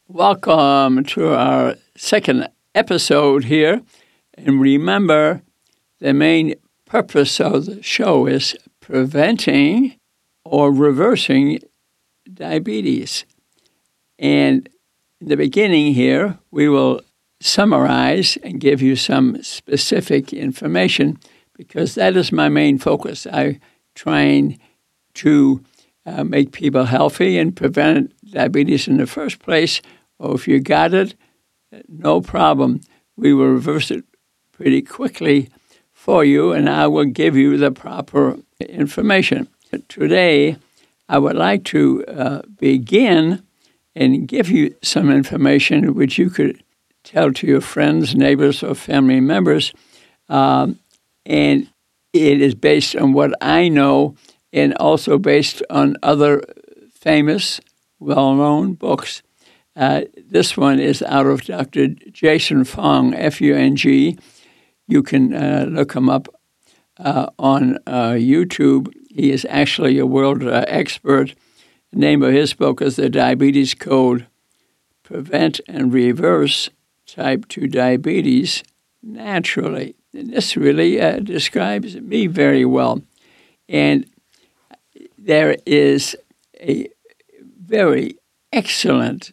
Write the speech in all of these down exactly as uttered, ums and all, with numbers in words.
Welcome to our second episode here. And remember, the main purpose of the show is preventing or reversing diabetes. And in the beginning here, we will summarize and give you some specific information because that is my main focus. I'm trying to uh, make people healthy and prevent diabetes in the first place. Or if you got it, no problem. We will reverse it pretty quickly for you, and I will give you the proper information. Today, I would like to uh, begin and give you some information which you could tell to your friends, neighbors, or family members. Um, and it is based on what I know and also based on other famous, well-known books. Uh, this one is out of Doctor Jason Fung, F U N G. You can uh, look him up uh, on uh, YouTube. He is actually a world uh, expert. The name of his book is The Diabetes Code, Prevent and Reverse Type two Diabetes Naturally. And this really uh, describes me very well. And there is a very excellent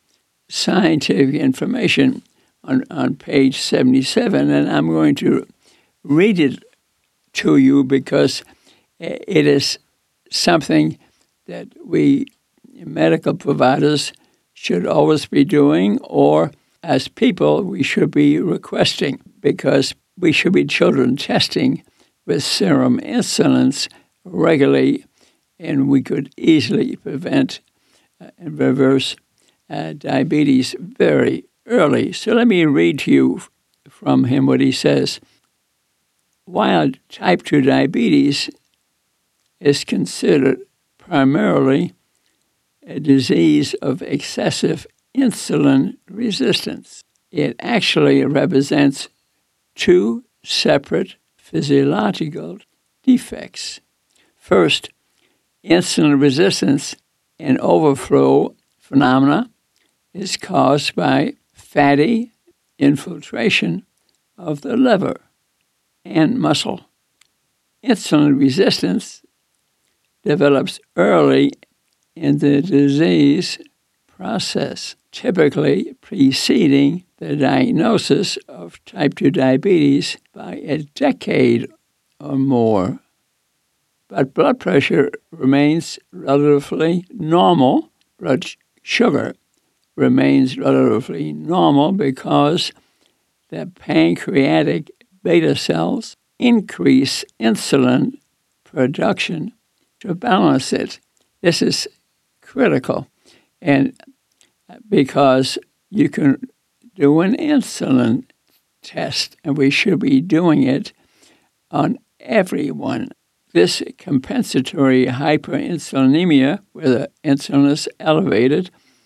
scientific information on, on page seventy-seven, and I'm going to read it to you because it is something that we medical providers should always be doing, or as people we should be requesting, because we should be children testing with serum insulins regularly, and we could easily prevent and reverse Uh, diabetes very early. So let me read to you from him what he says. While type two diabetes is considered primarily a disease of excessive insulin resistance, it actually represents two separate physiological defects. First, insulin resistance and overflow phenomena is caused by fatty infiltration of the liver and muscle. Insulin resistance develops early in the disease process, typically preceding the diagnosis of type two diabetes by a decade or more. But blood pressure remains relatively normal. Blood sugar remains relatively normal because the pancreatic beta cells increase insulin production to balance it. This is critical, and because you can do an insulin test, and we should be doing it on everyone. This compensatory hyperinsulinemia, where the insulin is elevated,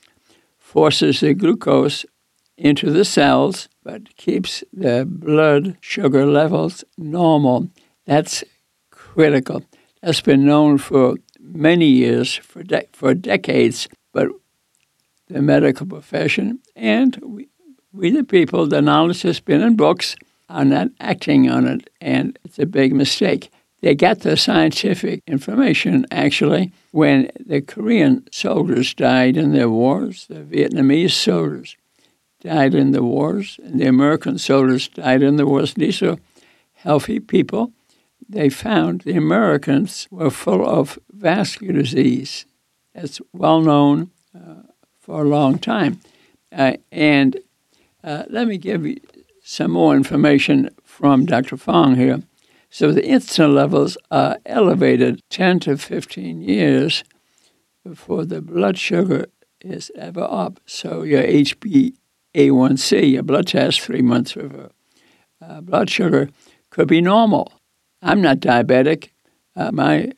forces the glucose into the cells, but keeps the blood sugar levels normal. That's critical. That's been known for many years, for de- for decades, but the medical profession and we, we the people, the knowledge has been in books, are not acting on it, and it's a big mistake. They got the scientific information, actually, when the Korean soldiers died in their wars, the Vietnamese soldiers died in the wars, and the American soldiers died in the wars. These are healthy people. They found the Americans were full of vascular disease. That's well known uh, for a long time. Uh, and uh, let me give you some more information from Doctor Fong here. So the insulin levels are elevated ten to fifteen years before the blood sugar is ever up. So your H b A one C, your blood test, three months of uh, blood sugar, could be normal. I'm not diabetic. Uh, my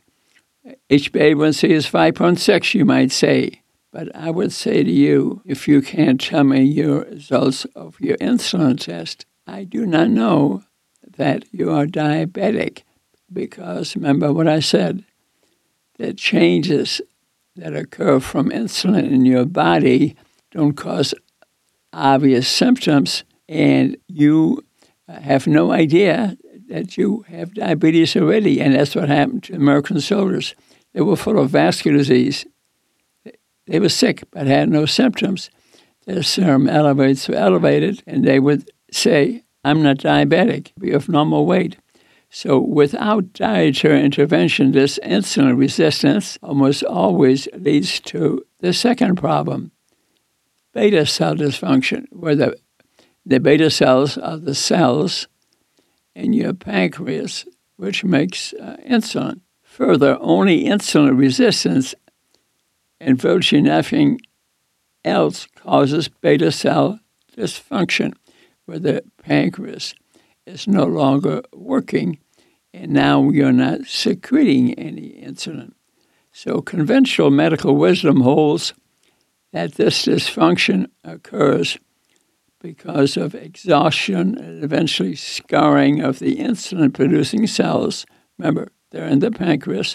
H b A one C is five point six, you might say. But I would say to you, if you can't tell me your results of your insulin test, I do not know that you are diabetic, because remember what I said, the changes that occur from insulin in your body don't cause obvious symptoms, and you have no idea that you have diabetes already. And that's what happened to American soldiers. They were full of vascular disease. They were sick but had no symptoms. Their serum elevates were elevated, and they would say, I'm not diabetic, be of normal weight. So without dietary intervention, this insulin resistance almost always leads to the second problem, beta cell dysfunction, where the, the beta cells are the cells in your pancreas, which makes uh, insulin. Further, only insulin resistance and virtually nothing else causes beta cell dysfunction, where the pancreas is no longer working, and now you're not secreting any insulin. So conventional medical wisdom holds that this dysfunction occurs because of exhaustion and eventually scarring of the insulin-producing cells. Remember, they're in the pancreas.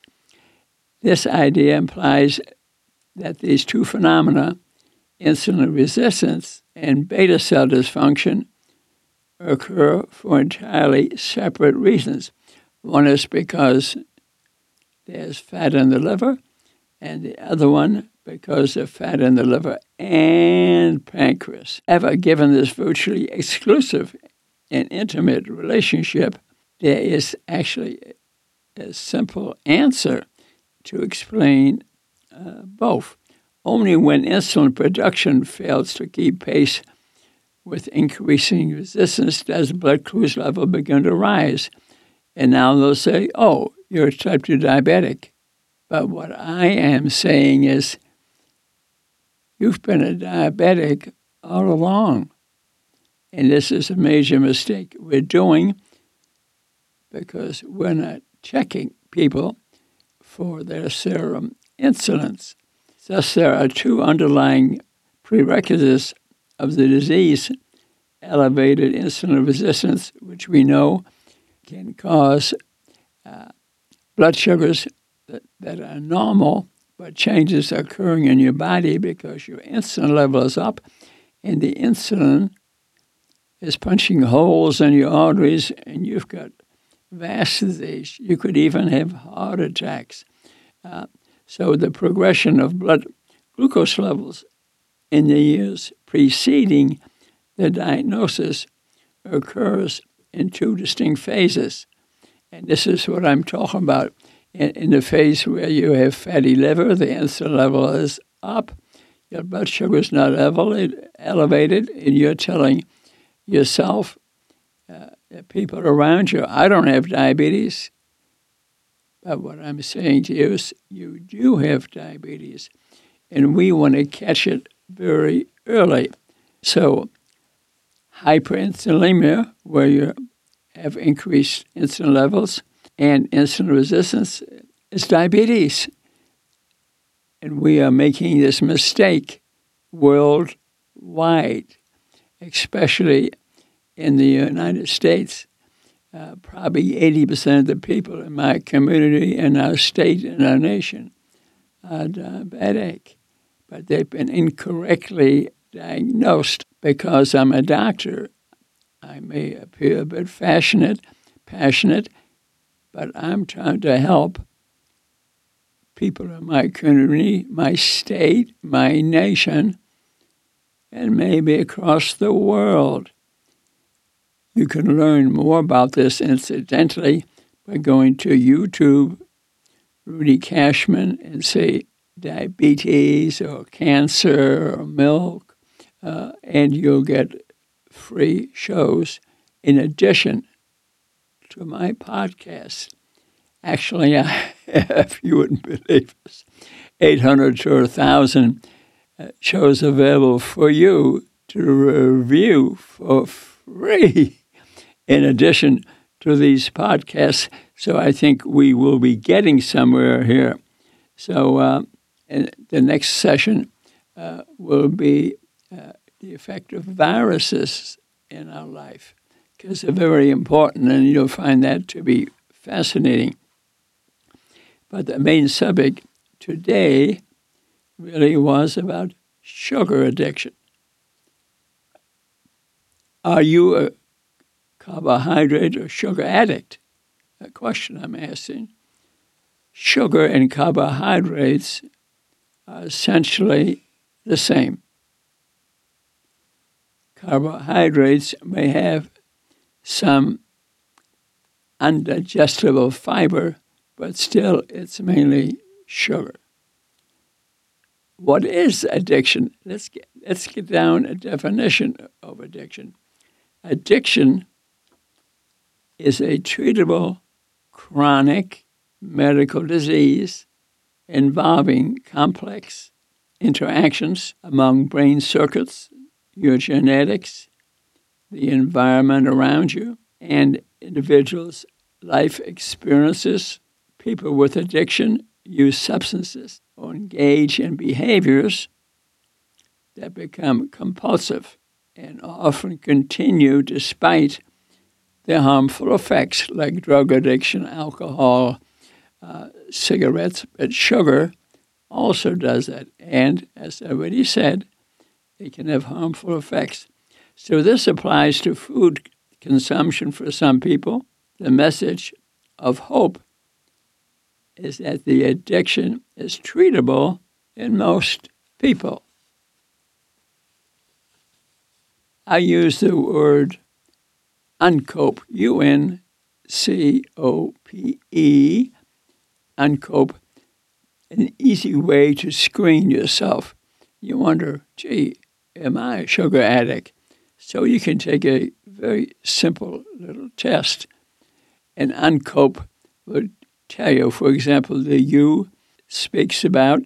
This idea implies that these two phenomena, insulin resistance and beta cell dysfunction, occur for entirely separate reasons. One is because there's fat in the liver, and the other one because of fat in the liver and pancreas. Ever given this virtually exclusive and intimate relationship, there is actually a simple answer to explain uh, both. Only when insulin production fails to keep pace with increasing resistance does blood glucose level begin to rise. And now they'll say, oh, you're type two diabetic. But what I am saying is, you've been a diabetic all along. And this is a major mistake we're doing because we're not checking people for their serum insulins. Thus, there are two underlying prerequisites of the disease: elevated insulin resistance, which we know can cause uh, blood sugars that, that are normal, but changes are occurring in your body because your insulin level is up, and the insulin is punching holes in your arteries, and you've got vascular disease. You could even have heart attacks. Uh, so the progression of blood glucose levels in the years preceding the diagnosis occurs in two distinct phases. And this is what I'm talking about. In, in the phase where you have fatty liver, the insulin level is up, your blood sugar is not elevated, and you're telling yourself, uh, the people around you, I don't have diabetes. But what I'm saying to you is you do have diabetes, and we want to catch it very early. So hyperinsulinemia, where you have increased insulin levels, and insulin resistance is diabetes. And we are making this mistake worldwide, especially in the United States. Uh, probably eighty percent of the people in my community, in our state, in our nation are diabetic. But they've been incorrectly diagnosed. Because I'm a doctor, I may appear a bit passionate, passionate, but I'm trying to help people in my community, my state, my nation, and maybe across the world. You can learn more about this incidentally by going to YouTube, Rudy Cashman, and say diabetes or cancer or milk, uh, and you'll get free shows in addition to my podcast. Actually, I have, you wouldn't believe this, eight hundred to one thousand uh, shows available for you to review for free in addition to these podcasts. So I think we will be getting somewhere here. So uh, the next session uh, will be uh, the effect of viruses in our life, because they're very important, and you'll find that to be fascinating. But the main subject today really was about sugar addiction. Are you a carbohydrate or sugar addict? A question I'm asking. Sugar and carbohydrates are essentially the same. Carbohydrates may have some undigestible fiber, but still it's mainly sugar. What is addiction? Let's get, let's get down a definition of addiction. Addiction is a treatable chronic medical disease involving complex interactions among brain circuits, your genetics, the environment around you, and individuals' life experiences. People with addiction use substances or engage in behaviors that become compulsive and often continue despite the harmful effects like drug addiction, alcohol, uh, cigarettes. But sugar also does that. And as I already said, it can have harmful effects. So this applies to food consumption for some people. The message of hope is that the addiction is treatable in most people. I use the word uncope, U N C O P E, uncope, an easy way to screen yourself. You wonder, gee, am I a sugar addict? So you can take a very simple little test. And uncope would tell you, for example, the U speaks about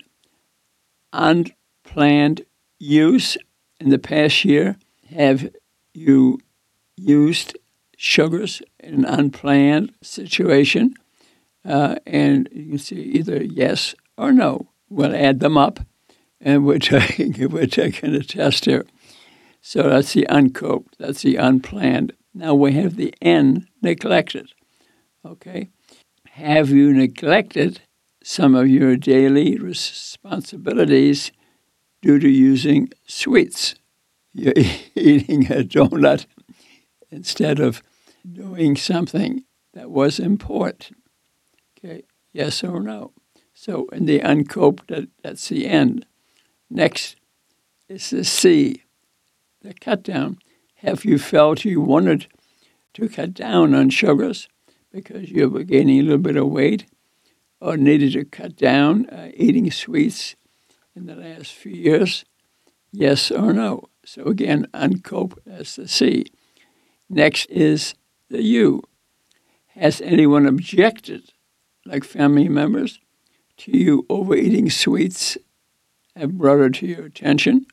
unplanned use in the past year. Have you used sugars in an unplanned situation? Uh, and you can see either yes or no. We'll add them up, and we're taking, we're taking a test here. So that's the uncoped, that's the unplanned. Now we have the N, neglected. Okay? Have you neglected some of your daily responsibilities due to using sweets? You're eating a donut instead of doing something that was important. Okay, yes or no? So in the uncoped, that, that's the end. Next is the C, the cut down. Have you felt you wanted to cut down on sugars because you were gaining a little bit of weight or needed to cut down uh, eating sweets in the last few years? Yes or no? So again, uncope, that's the C. Next is the U. Has anyone objected, like family members, to you overeating sweets, have brought it to your attention?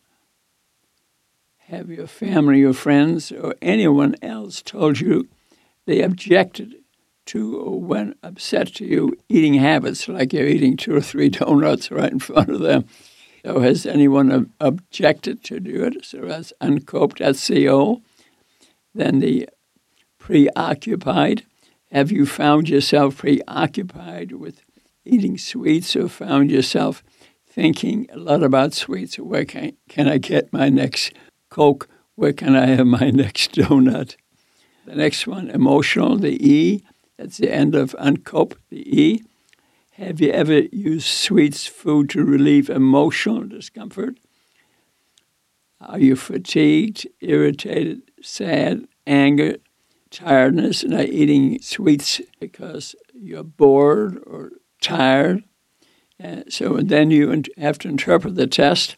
Have your family or friends or anyone else told you they objected to or went upset to you eating habits, like you're eating two or three donuts right in front of them? So has anyone ob- objected to do it? So that's uncoped, that's C O. Then the preoccupied. Have you found yourself preoccupied with eating sweets or found yourself thinking a lot about sweets? Where can, can I get my next Coke? Where can I have my next donut? The next one, emotional, the E. That's the end of uncoped, the E. Have you ever used sweets, food, to relieve emotional discomfort? Are you fatigued, irritated, sad, anger, tiredness, not eating sweets because you're bored or tired? Uh, so then you have to interpret the test.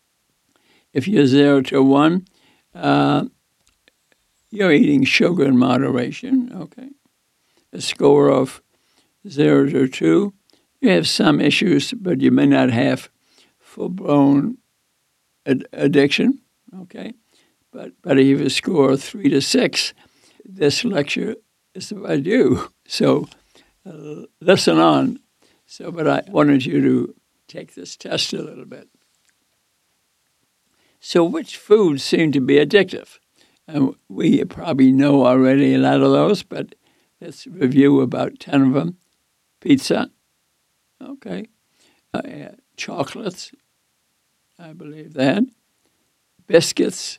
If you're zero to one, uh, you're eating sugar in moderation, okay? A score of zero to two, you have some issues, but you may not have full-blown ad- addiction, okay? But but if you score three to six, this lecture is about you. So uh, listen on. So, but I wanted you to take this test a little bit. So which foods seem to be addictive? And we probably know already a lot of those, but let's review about ten of them. Pizza, okay. Uh, chocolates, I believe that. Biscuits,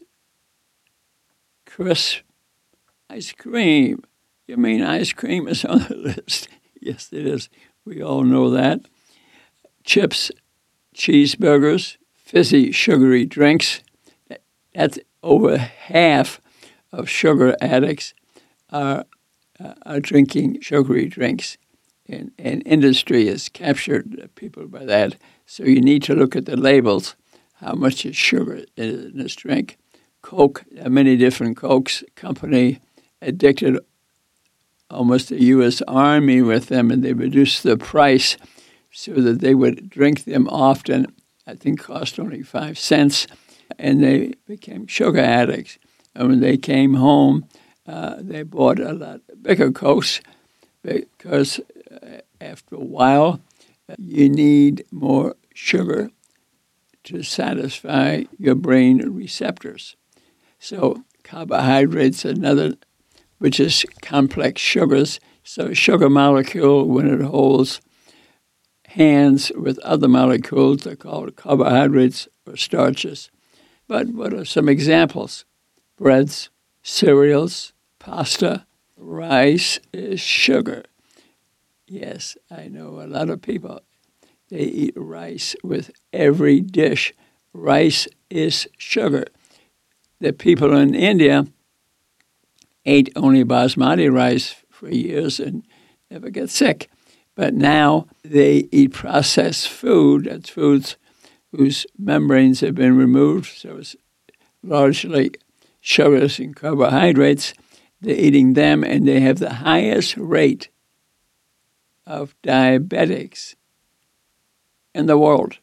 crisp, ice cream. You mean ice cream is on the list? Yes, it is. We all know that. Chips, cheeseburgers, fizzy, sugary drinks. That's over half of sugar addicts are, uh, are drinking sugary drinks. And, and industry has captured people by that. So you need to look at the labels, how much is sugar in this drink. Coke, there are many different Cokes. Company addicted almost the U S Army with them, and they reduced the price so that they would drink them often. I think cost only five cents, and they became sugar addicts. And when they came home, uh, they bought a lot bigger Cokes because uh, after a while, uh, you need more sugar to satisfy your brain receptors. So carbohydrates, another, which is complex sugars. So a sugar molecule, when it holds hands with other molecules, they're called carbohydrates or starches. But what are some examples? Breads, cereals, pasta, rice is sugar. Yes, I know a lot of people, they eat rice with every dish. Rice is sugar. The people in India ate only basmati rice for years and never get sick. But now they eat processed food. That's foods whose membranes have been removed, so it's largely sugars and carbohydrates. They're eating them, and they have the highest rate of diabetics in the world.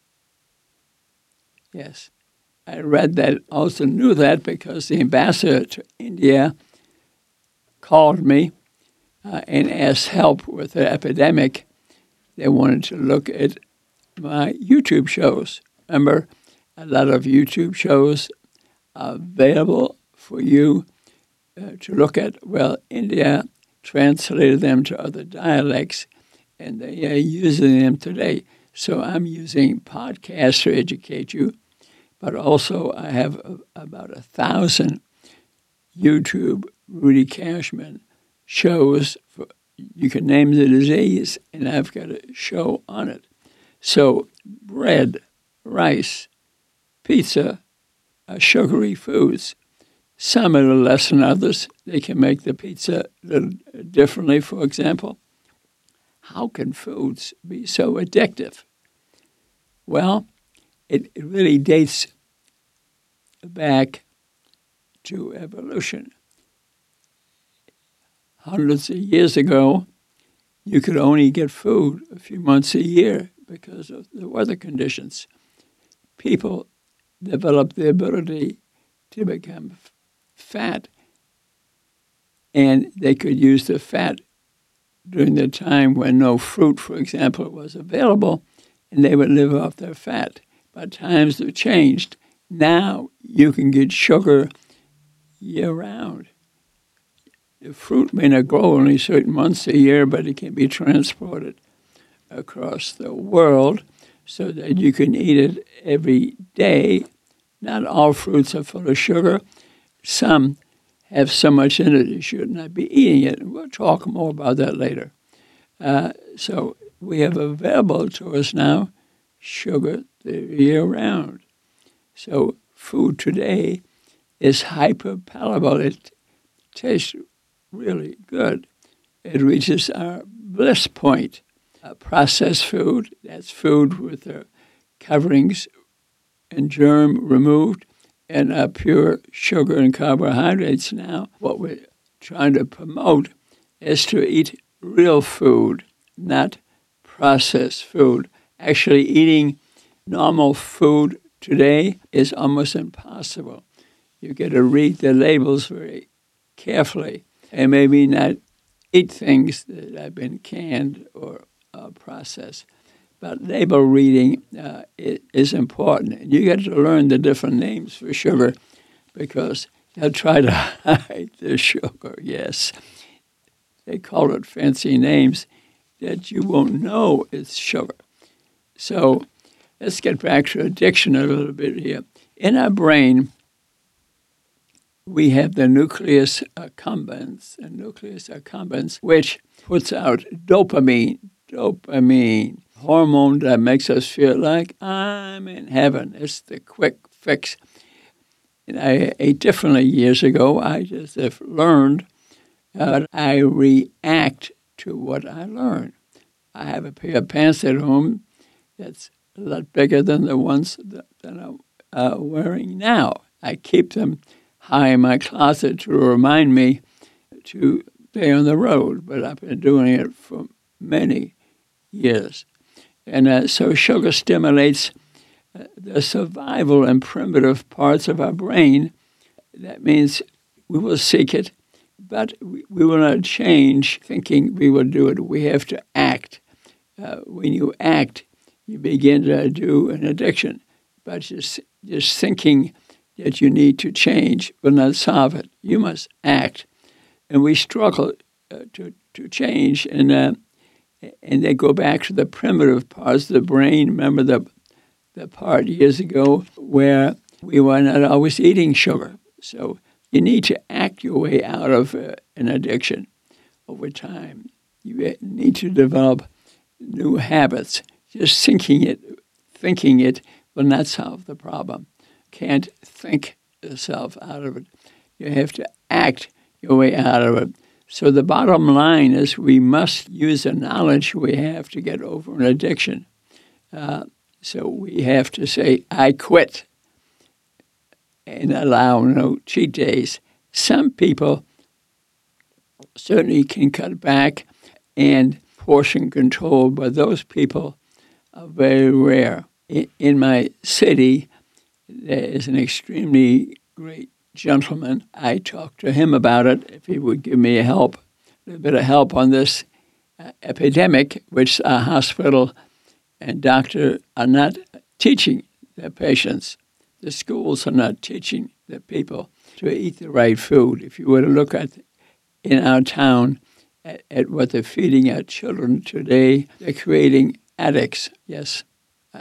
Yes, I read that, also knew that because the ambassador to India called me uh, and asked help with the epidemic. They wanted to look at my YouTube shows. Remember, a lot of YouTube shows are available for you uh, to look at. Well, India translated them to other dialects, and they are using them today. So I'm using podcasts to educate you, but also I have a, about a thousand YouTube Rudy Cashman shows. For, you can name the disease, and I've got a show on it. So bread, rice, pizza are sugary foods. Some are less than others. They can make the pizza a little differently, for example. How can foods be so addictive? Well, it, it really dates back to evolution. Hundreds of years ago, you could only get food a few months a year because of the weather conditions. People developed the ability to become f- fat, and they could use the fat during the time when no fruit, for example, was available, and they would live off their fat. But times have changed. Now you can get sugar year-round. The fruit may not grow only certain months a year, but it can be transported across the world so that you can eat it every day. Not all fruits are full of sugar. Some have so much in it you should not be eating it. And we'll talk more about that later. Uh, so we have available to us now sugar the year round. So food today is hyper-palatable. It tastes really good. It reaches our bliss point. Uh, processed food, that's food with the coverings and germ removed, and uh, pure sugar and carbohydrates now. What we're trying to promote is to eat real food, not processed food. Actually, eating normal food today is almost impossible. You got to read the labels very carefully and maybe not eat things that have been canned or uh, processed. But label reading uh, is important. And you got to learn the different names for sugar because they'll try to hide the sugar, yes. They call it fancy names that you won't know it's sugar. So let's get back to addiction a little bit here. In our brain, we have the nucleus accumbens, and nucleus accumbens, which puts out dopamine, dopamine, hormone that makes us feel like I'm in heaven. It's the quick fix. And I ate differently years ago. I just have learned uh, I react to what I learn. I have a pair of pants at home that's a lot bigger than the ones that, that I'm uh, wearing now. I keep them high in my closet to remind me to stay on the road, but I've been doing it for many years. And uh, so sugar stimulates uh, the survival and primitive parts of our brain. That means we will seek it, but we, we will not change thinking we will do it. We have to act. Uh, when you act, you begin to do an addiction. But just, just thinking that you need to change will not solve it. You must act. And we struggle uh, to, to change. And uh, and they go back to the primitive parts of the brain. Remember the, the part years ago where we were not always eating sugar. So you need to act your way out of uh, an addiction over time. You need to develop new habits. Just thinking it, thinking it will not solve the problem. Can't think yourself out of it. You have to act your way out of it. So the bottom line is we must use the knowledge we have to get over an addiction. Uh, so we have to say, I quit, and allow no cheat days. Some people certainly can cut back and portion control, but those people are very rare. In, in my city, there is an extremely great gentleman. I talked to him about it, if he would give me a help, a little bit of help on this uh, epidemic, which a hospital and doctor are not teaching their patients. The schools are not teaching the people to eat the right food. If you were to look at in our town at, at what they're feeding our children today, they're creating addicts. Yes, I,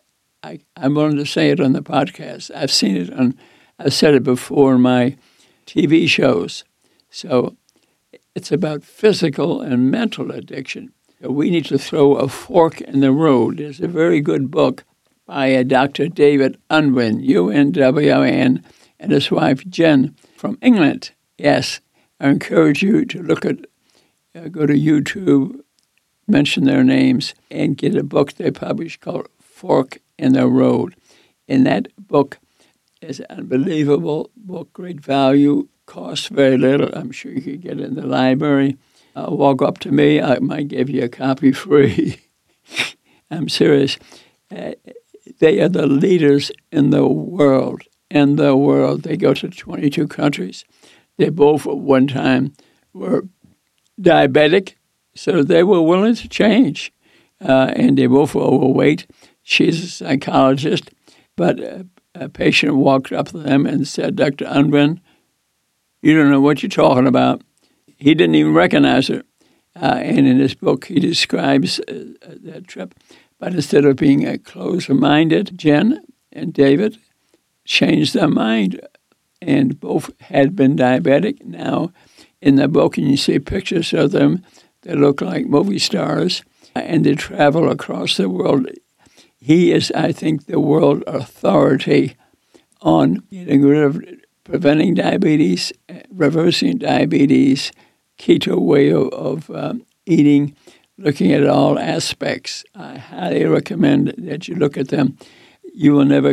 I, I'm willing to say it on the podcast. I've seen it on, I've said it before in my T V shows. So it's about physical and mental addiction. So we need to throw a fork in the road. There's a very good book by uh, Doctor David Unwin, U N W N, and his wife Jen from England. Yes, I encourage you to look at, uh, go to YouTube, mention their names, and get a book they published called Fork in the Road. In that book is an unbelievable book, great value, costs very little. I'm sure you could get it in the library. Uh, walk up to me, I might give you a copy free. I'm serious. Uh, They are the leaders in the world. In the world, they go to twenty-two countries. They both at one time were diabetic, so they were willing to change. Uh, and they both were overweight. She's a psychologist, but a, a patient walked up to them and said, Doctor Unwin, you don't know what you're talking about. He didn't even recognize her. Uh, and in his book, he describes uh, that trip. But instead of being a closed-minded, Jen and David changed their mind, and both had been diabetic. Now, in the book, and you see pictures of them that look like movie stars, and they travel across the world. He is, I think, the world authority on getting rid of, preventing diabetes, reversing diabetes, keto way of, of um, eating, looking at all aspects. I highly recommend that you look at them. You will never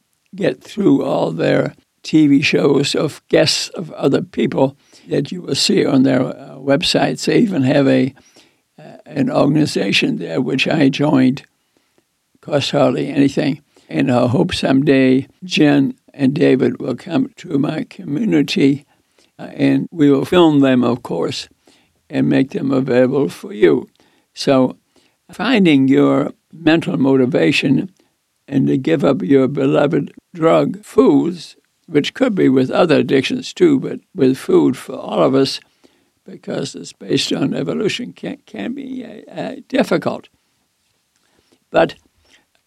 get through all their T V shows of guests of other people that you will see on their uh, websites. They even have a uh, an organization there, which I joined. Cost hardly anything. And I hope someday Jen and David will come to my community, uh, and we will film them, of course, and make them available for you. So finding your mental motivation and to give up your beloved drug, foods, which could be with other addictions too, but with food for all of us, because it's based on evolution, can, can be uh, uh, difficult. But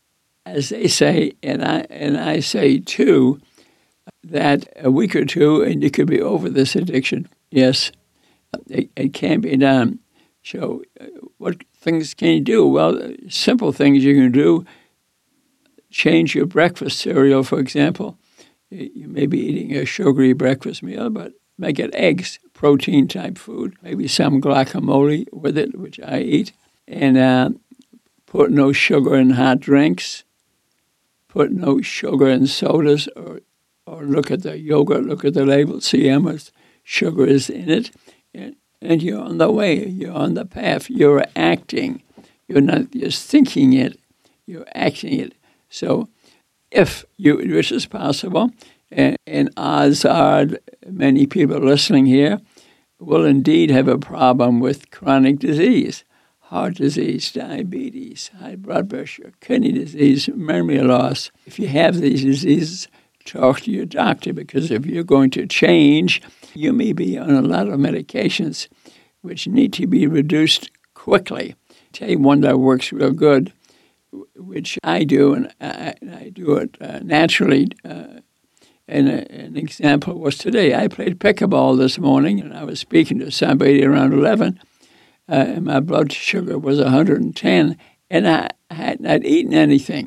as they say, and I and I say too, that a week or two and you could be over this addiction. Yes, it, it can be done. So, uh, what things can you do? Well, simple things you can do. Change your breakfast cereal, for example. You may be eating a sugary breakfast meal, but make it eggs, protein-type food. Maybe some guacamole with it, which I eat. And uh, put no sugar in hot drinks. Put no sugar in sodas, or or look at the yogurt, look at the label, see how much sugar is in it. And, and you're on the way. You're on the path. You're acting. You're not just thinking it. You're acting it. So if you, which is possible, and, and odds are many people listening here will indeed have a problem with chronic disease, heart disease, diabetes, high blood pressure, kidney disease, memory loss. If you have these diseases, talk to your doctor, because if you're going to change, you may be on a lot of medications which need to be reduced quickly. I'll tell you one that works real good, which I do, and I, and I do it uh, naturally. Uh, and a, an example was today. I played pickleball this morning, and I was speaking to somebody around eleven, uh, and my blood sugar was one hundred ten, and I had not eaten anything.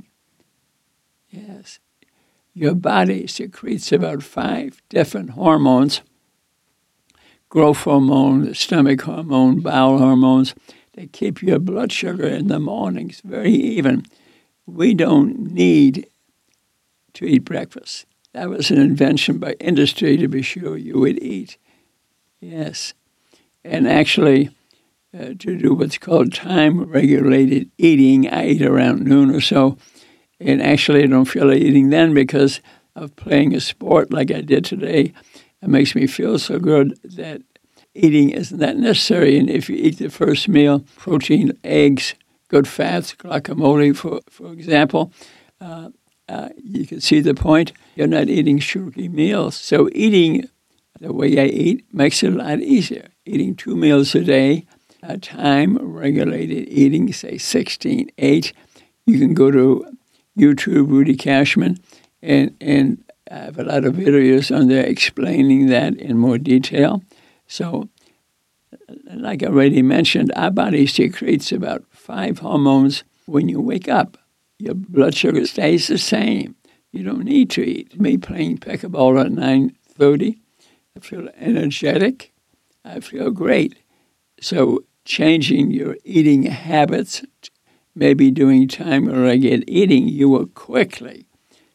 Yes. Your body secretes about five different hormones: growth hormone, stomach hormone, bowel hormones. They keep your blood sugar in the mornings very even. We don't need to eat breakfast. That was an invention by industry to be sure you would eat. Yes. And actually, uh, to do what's called time-regulated eating, I eat around noon or so. And actually, I don't feel like eating then because of playing a sport like I did today. It makes me feel so good that eating isn't that necessary. And if you eat the first meal, protein, eggs, good fats, guacamole, for, for example, uh, uh, you can see the point. You're not eating sugary meals. So eating the way I eat makes it a lot easier. Eating two meals a day, uh, time-regulated eating, say sixteen eight. You can go to YouTube, Rudy Cashman, and, and I have a lot of videos on there explaining that in more detail. So, like I already mentioned, our body secretes about five hormones when you wake up. Your blood sugar stays the same. You don't need to eat. Me playing pickleball at nine thirty, I feel energetic. I feel great. So changing your eating habits, maybe doing time-regulated eating, you will quickly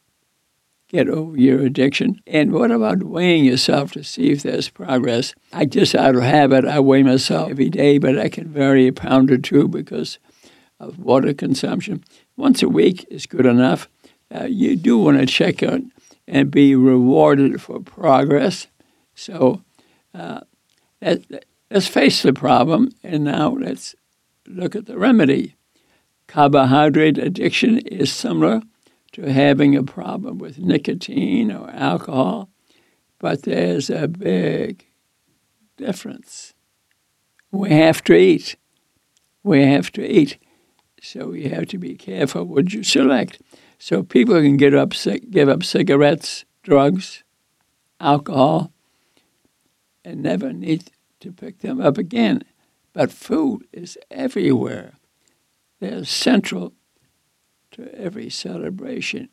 get over your addiction. And what about weighing yourself to see if there's progress? I just, out of habit, I weigh myself every day, but I can vary a pound or two because of water consumption. Once a week is good enough. Uh, you do want to check out and be rewarded for progress. So uh, let, let's face the problem, and now let's look at the remedy. Carbohydrate addiction is similar to having a problem with nicotine or alcohol, but there's a big difference. We have to eat. We have to eat. So you have to be careful what you select. So people can get up, give up cigarettes, drugs, alcohol, and never need to pick them up again. But food is everywhere. They're central to every celebration.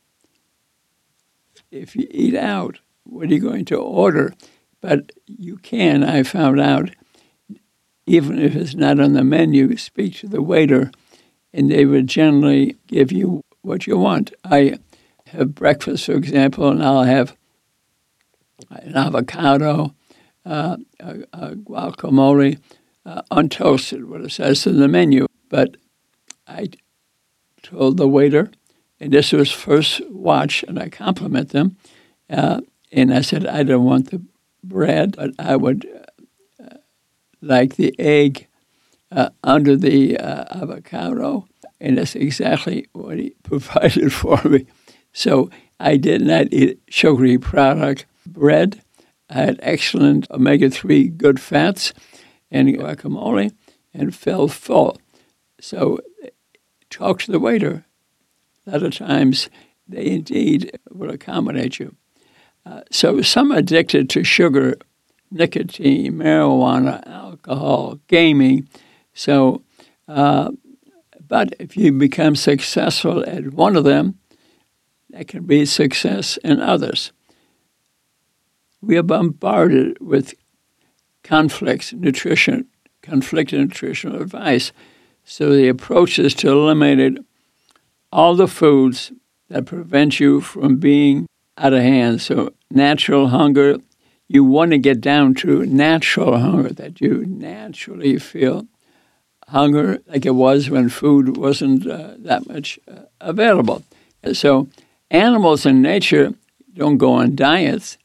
If you eat out, what are you going to order? But you can, I found out, even if it's not on the menu, speak to the waiter, and they would generally give you what you want. I have breakfast, for example, and I'll have an avocado, uh, a, a guacamole, uh, untoasted, what it says in the menu. But I told the waiter, and this was first watch, and I compliment them, uh, and I said, I don't want the bread, but I would uh, like the egg uh, under the uh, avocado, and that's exactly what he provided for me. So I did not eat sugary product bread. I had excellent omega three good fats and guacamole and felt full. So talk to the waiter. A lot of times they indeed will accommodate you. Uh, so some are addicted to sugar, nicotine, marijuana, alcohol, gaming. So, uh, but if you become successful at one of them, that can be success in others. We are bombarded with conflicts, nutrition, conflicted nutritional advice. So the approach is to eliminate all the foods that prevent you from being out of hand. So natural hunger, you want to get down to natural hunger, that you naturally feel hunger like it was when food wasn't uh, that much uh, available. And so animals in nature don't go on diets.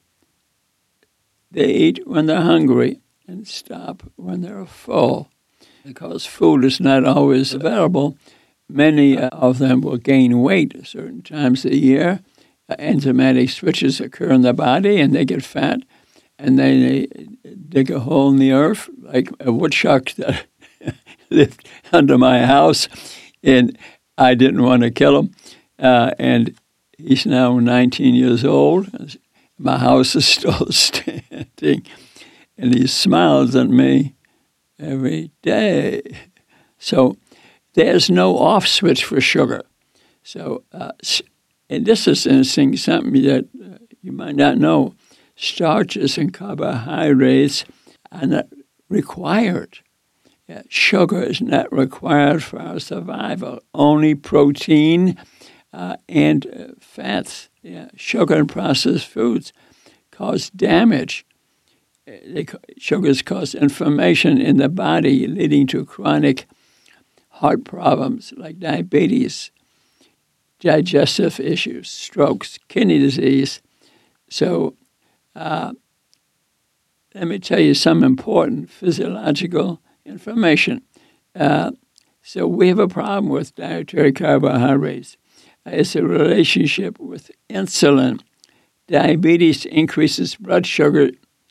They eat when they're hungry and stop when they're full. Because food is not always available, many of them will gain weight at certain times of the year. Uh, enzymatic switches occur in the body and they get fat. And then they dig a hole in the earth, like a woodchuck that lived under my house. And I didn't want to kill him. Uh, and he's now nineteen years old. My house is still standing. And he smiles at me every day. So there's no off switch for sugar. So, uh, and this is interesting, something that uh, you might not know. Starches and carbohydrates are not required. Yeah, sugar is not required for our survival. Only protein uh, and uh, fats. Yeah, sugar and processed foods cause damage. They, sugars cause inflammation in the body, leading to chronic heart problems like diabetes, digestive issues, strokes, kidney disease. So uh, let me tell you some important physiological information. Uh, so we have a problem with dietary carbohydrates. Uh, it's a relationship with insulin. Diabetes increases blood sugar.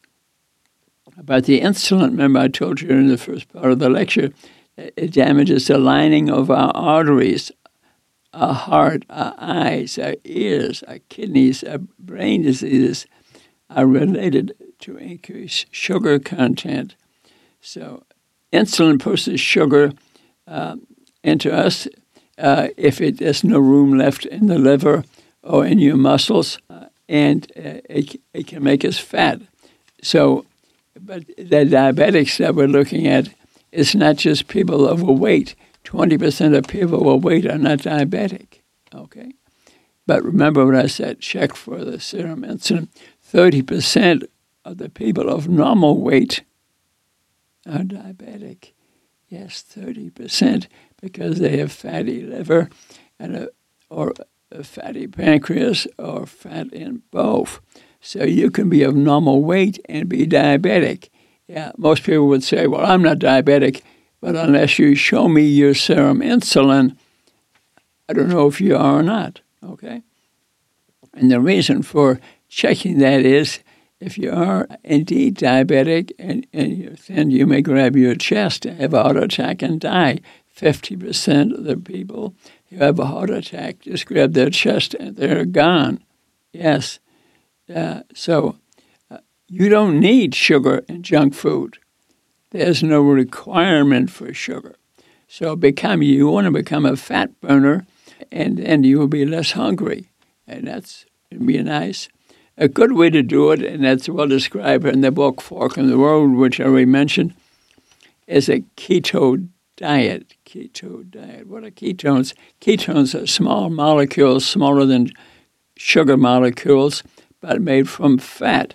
But the insulin, remember I told you in the first part of the lecture, it damages the lining of our arteries, our heart, our eyes, our ears, our kidneys, our brain diseases are related to increased sugar content. So insulin pushes sugar uh, into us uh, if it, there's no room left in the liver or in your muscles, uh, and uh, it, it can make us fat. So, but the diabetics that we're looking at, it's not just people overweight. twenty percent of people overweight are not diabetic, okay? But remember what I said, check for the serum insulin. thirty percent of the people of normal weight are diabetic. Yes, thirty percent, because they have fatty liver and a, or a fatty pancreas or fat in both. So you can be of normal weight and be diabetic. Yeah, most people would say, well, I'm not diabetic, but unless you show me your serum insulin, I don't know if you are or not, okay? And the reason for checking that is if you are indeed diabetic and, and you're thin, you may grab your chest and have a heart attack and die. fifty percent of the people who have a heart attack just grab their chest and they're gone. Yes. Uh, so uh, you don't need sugar in junk food. There's no requirement for sugar. So become you want to become a fat burner, and then you will be less hungry. And that's be nice. A good way to do it, and that's well described in the book Fork in the Road, which I already mentioned, is a keto diet. Keto diet. What are ketones? Ketones are small molecules, smaller than sugar molecules, but made from fat.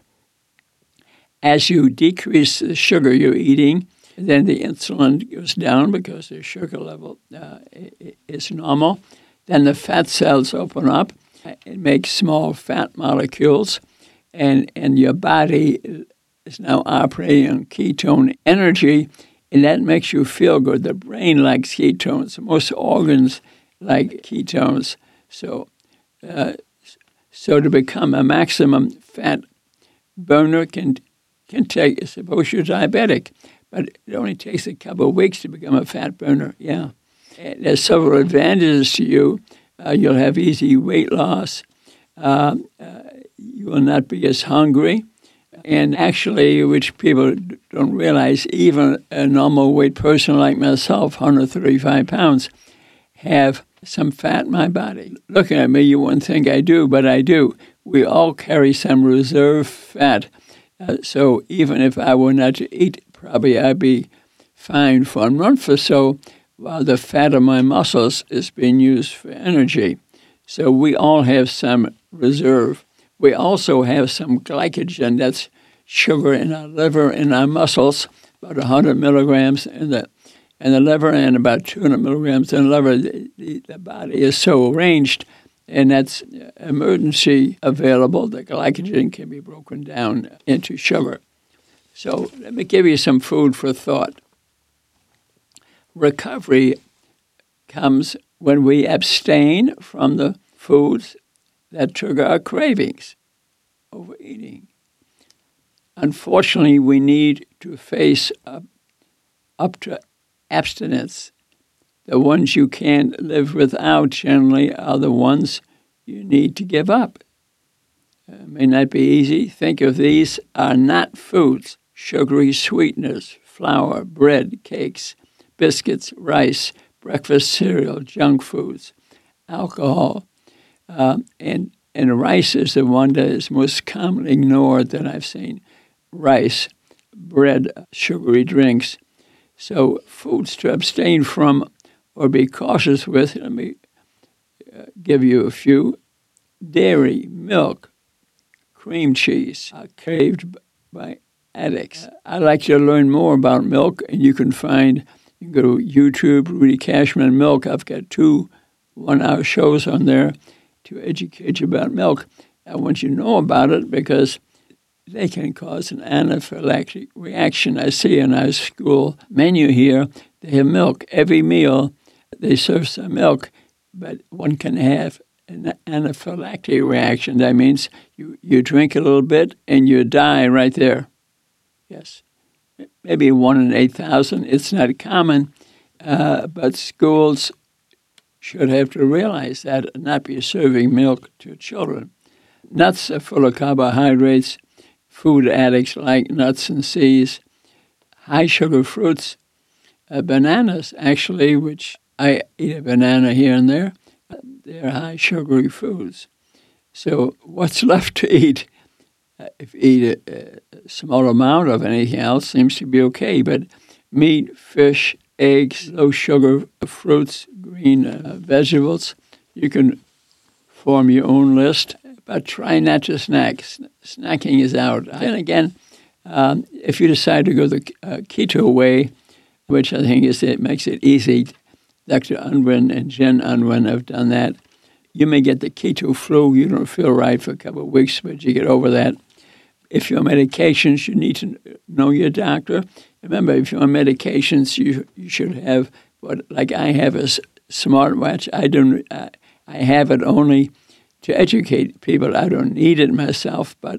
As you decrease the sugar you're eating, then the insulin goes down because the sugar level uh, is normal. Then the fat cells open up. It makes small fat molecules, and, and your body is now operating on ketone energy, and that makes you feel good. The brain likes ketones. Most organs like ketones. So, uh, so to become a maximum fat burner can can take, suppose you're diabetic, but it only takes a couple of weeks to become a fat burner, yeah. And there's several advantages to you. Uh, you'll have easy weight loss. Uh, uh, you will not be as hungry. And actually, which people don't realize, even a normal weight person like myself, one hundred thirty-five pounds, have some fat in my body. Looking at me, you wouldn't think I do, but I do. We all carry some reserve fat. Uh, so even if I were not to eat, probably I'd be fine for a month or so, while the fat of my muscles is being used for energy. So we all have some reserve. We also have some glycogen, that's sugar in our liver and our muscles, about one hundred milligrams in the in the liver and about two hundred milligrams in the liver. The, the, the body is so arranged, and that's emergency available. The glycogen can be broken down into sugar. So let me give you some food for thought. Recovery comes when we abstain from the foods that trigger our cravings, overeating. Unfortunately, we need to face up, up to abstinence. The ones you can't live without generally are the ones you need to give up. It may not be easy. Think of these are not foods: sugary sweeteners, flour, bread, cakes, biscuits, rice, breakfast cereal, junk foods, alcohol. Uh, and, and rice is the one that is most commonly ignored that I've seen. Rice, bread, sugary drinks. So foods to abstain from or be cautious with. Let me uh, give you a few. Dairy, milk, cream cheese are craved by addicts. Uh, I'd like you to learn more about milk, and you can find, you can go to YouTube, Rudy Cashman Milk. I've got two one-hour shows on there to educate you about milk. I want you to know about it because they can cause an anaphylactic reaction. I see in our school menu here, they have milk. Every meal, they serve some milk, but one can have an anaphylactic reaction. That means you, you drink a little bit and you die right there. Yes. Maybe one in eight thousand. It's not common, uh, but schools should have to realize that and not be serving milk to children. Nuts are full of carbohydrates. Food addicts like nuts and seeds, high sugar fruits, uh, bananas actually, which I eat a banana here and there, they're high sugary foods. So what's left to eat? Uh, if you eat a, a small amount of anything else, seems to be okay, but meat, fish, eggs, low sugar fruits, green uh, vegetables, you can form your own list. But try not to snack. Snacking is out. And again, um, if you decide to go the uh, keto way, which I think is it makes it easy, Doctor Unwin and Jen Unwin have done that. You may get the keto flu. You don't feel right for a couple of weeks, but you get over that. If you're on medications, you need to know your doctor. Remember, if you're on medications, you you should have what, like I have a smartwatch. I don't. Uh, I have it only to educate people. I don't need it myself, but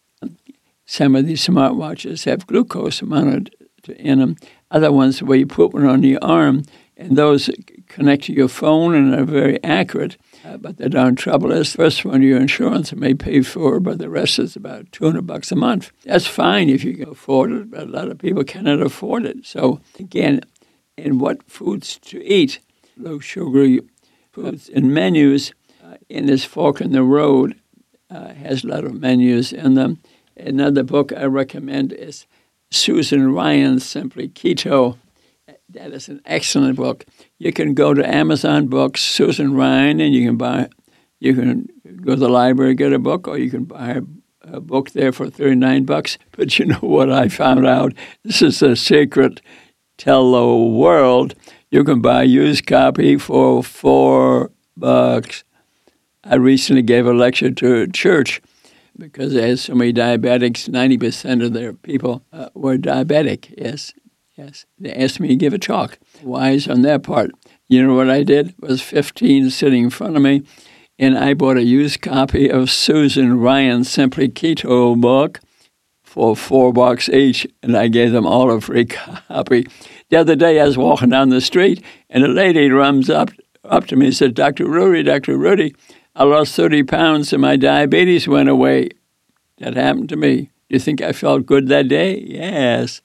some of these smartwatches have glucose mounted in them. Other ones where you put one on your arm, and those connect to your phone and are very accurate. Uh, but the darn trouble is, the first one your insurance may pay for, but the rest is about two hundred bucks a month. That's fine if you can afford it, but a lot of people cannot afford it. So again, in what foods to eat, low sugary foods and menus. Uh, in this Fork in the Road uh, has a lot of menus in them. Another book I recommend is Susan Ryan's Simply Keto. That is an excellent book. You can go to Amazon Books, Susan Ryan, and you can buy. You can go to the library, get a book, or you can buy a, a book there for thirty-nine bucks. But you know what I found out? This is a secret. Tell the world. You can buy a used copy for four bucks. I recently gave a lecture to a church because they had so many diabetics. ninety percent of their people uh, were diabetic. Yes, yes. They asked me to give a talk. Wise on their part. You know what I did? It was fifteen sitting in front of me, and I bought a used copy of Susan Ryan's Simply Keto book for four bucks each, and I gave them all a free copy. The other day I was walking down the street, and a lady runs up up to me and said, Doctor Rudy, Doctor Rudy, I lost thirty pounds and my diabetes went away. That happened to me. Do you think I felt good that day? Yes.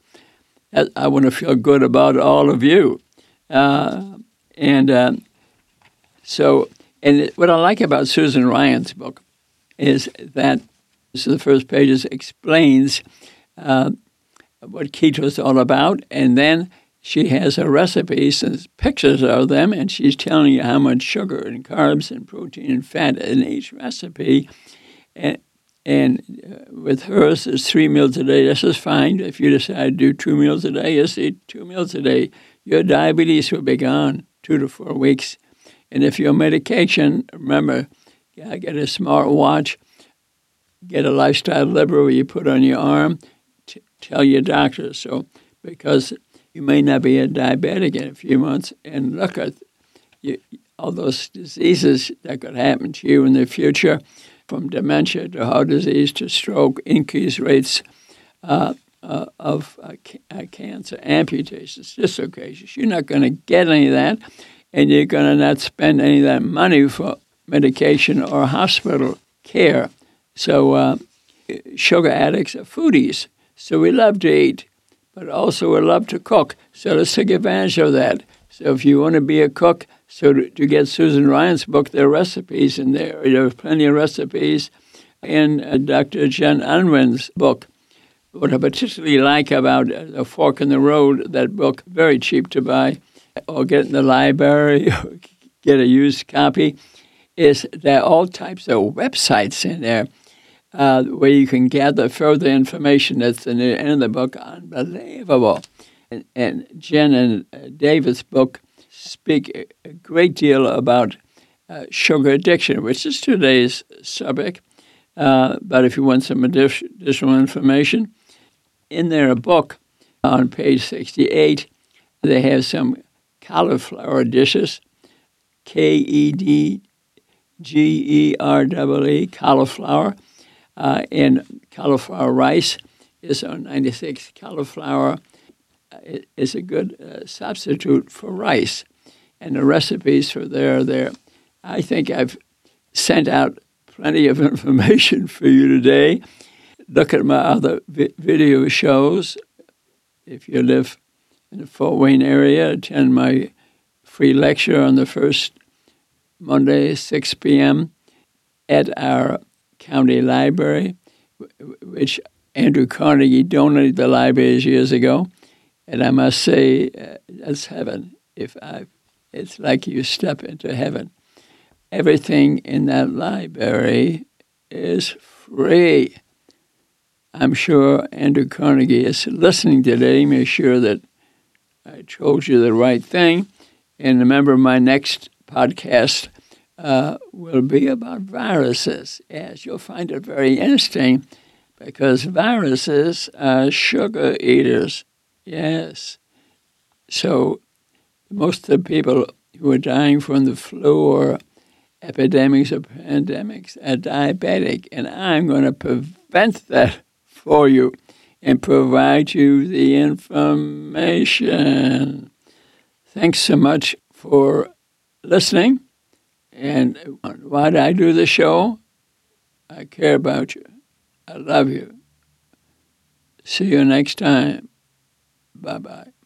I want to feel good about all of you. Uh, and uh, so, and what I like about Susan Ryan's book is that so the first page explains uh, what keto is all about, and then she has her recipes and pictures of them, and she's telling you how much sugar and carbs and protein and fat in each recipe. And and uh, with hers, it's three meals a day. This is fine. If you decide to do two meals a day, just eat two meals a day. Your diabetes will be gone two to four weeks. And if your medication, remember, yeah, get a smart watch, get a lifestyle libra where you put on your arm, t- tell your doctor. So because you may not be a diabetic in a few months, and look at you, all those diseases that could happen to you in the future, from dementia to heart disease to stroke, increased rates uh, uh, of uh, ca- uh, cancer, amputations, dislocations. You're not going to get any of that, and you're going to not spend any of that money for medication or hospital care. So uh, sugar addicts are foodies, so we love to eat, but also we love to cook. So let's take advantage of that. So if you want to be a cook, so to, to get Susan Ryan's book, there are recipes in there. There are plenty of recipes in uh, Doctor Jen Unwin's book. What I particularly like about uh, A Fork in the Road, that book, very cheap to buy, or get in the library, or get a used copy, is there are all types of websites in there uh, where you can gather further information that's in the end of the book. Unbelievable. And, and Jen and uh, David's book speak a great deal about uh, sugar addiction, which is today's subject. Uh, but if you want some additional information, in their book on page sixty-eight, they have some cauliflower dishes, K E D G E R E E, cauliflower, uh, and cauliflower rice is on ninety-six. Cauliflower is a good uh, substitute for rice. And the recipes for there are there. I think I've sent out plenty of information for you today. Look at my other vi- video shows. If you live in the Fort Wayne area, attend my free lecture on the first Monday, six p.m. at our county library, which Andrew Carnegie donated the libraries years ago. And I must say, uh, that's heaven. If I, it's like you step into heaven. Everything in that library is free. I'm sure Andrew Carnegie is listening today. Make sure that I told you the right thing. And remember, my next podcast uh, will be about viruses. Yes, you'll find it very interesting because viruses are sugar eaters. Yes. So most of the people who are dying from the flu or epidemics or pandemics are diabetic, and I'm going to prevent that for you and provide you the information. Thanks so much for listening. And why do I do the show? I care about you. I love you. See you next time. Bye-bye.